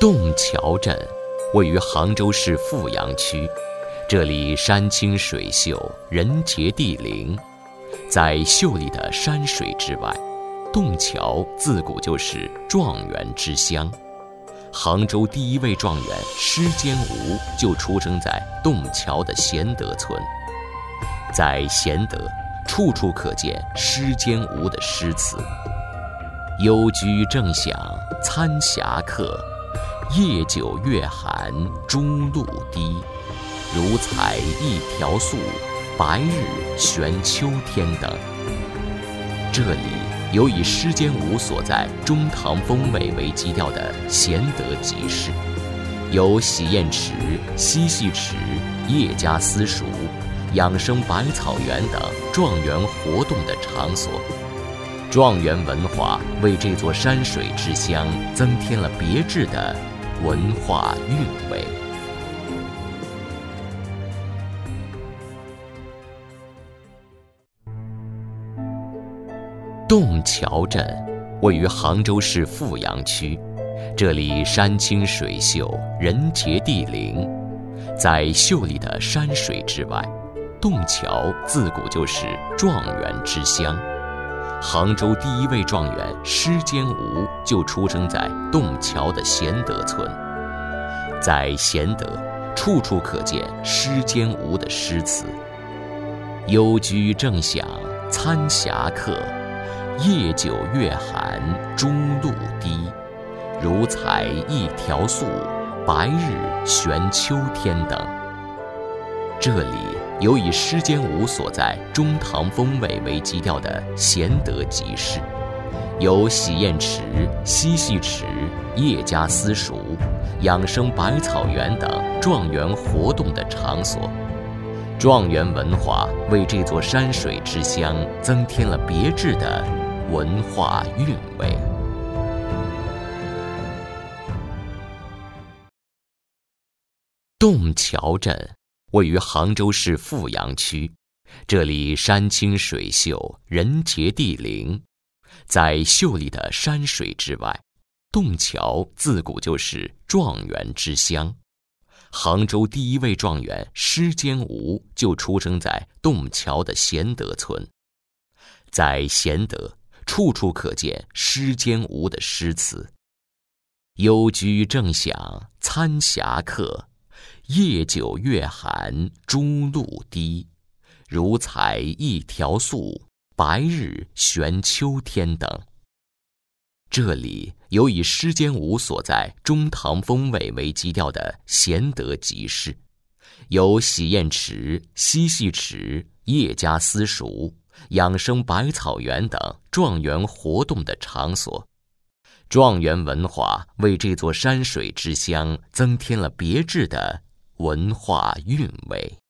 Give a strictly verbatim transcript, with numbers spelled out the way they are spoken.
洞桥镇位于杭州市富阳区，这里山清水秀，人杰地灵。在秀丽的山水之外，洞桥自古就是状元之乡。杭州第一位状元施坚吾就出生在洞桥的贤德村。在贤德，处处可见施坚吾的诗词：幽居正响参侠客，夜久月寒朱露滴。如彩一条素，白日悬秋天等。这里有以施坚吾所在中堂风味为基调的贤德集市，有洗砚池、嬉戏池、叶家私塾、养生百草园等状元活动的场所。状元文化为这座山水之乡增添了别致的文化韵味。洞桥镇位于杭州市富阳区，这里山清水秀，人杰地灵。在秀丽的山水之外，洞桥自古就是状元之乡。杭州第一位状元施坚吾就出生在洞桥的贤德村。在贤德，处处可见施坚吾的诗词：幽居正响参侠客，夜久月寒朱露滴。如彩一条素，白日悬秋天等。这里有以施坚吾所在中堂风味为基调的贤德集市，有洗砚池、嬉戏池、叶家私塾、养生百草园等状元活动的场所。状元文化为这座山水之乡增添了别致的文化韵味。洞桥镇位于杭州市富阳区，这里山清水秀，人杰地灵。在秀丽的山水之外，洞桥自古就是状元之乡。杭州第一位状元施坚吾就出生在洞桥的贤德村。在贤德，处处可见施坚吾的诗词：幽居正响参侠客，夜久月寒朱露滴。如彩一条素，白日悬秋天等。这里有以施坚吾所在中堂风味为基调的贤德集市，有洗砚池、嬉戏池、叶家私塾、养生百草园等状元活动的场所。状元文化为这座山水之乡增添了别致的文化韵味。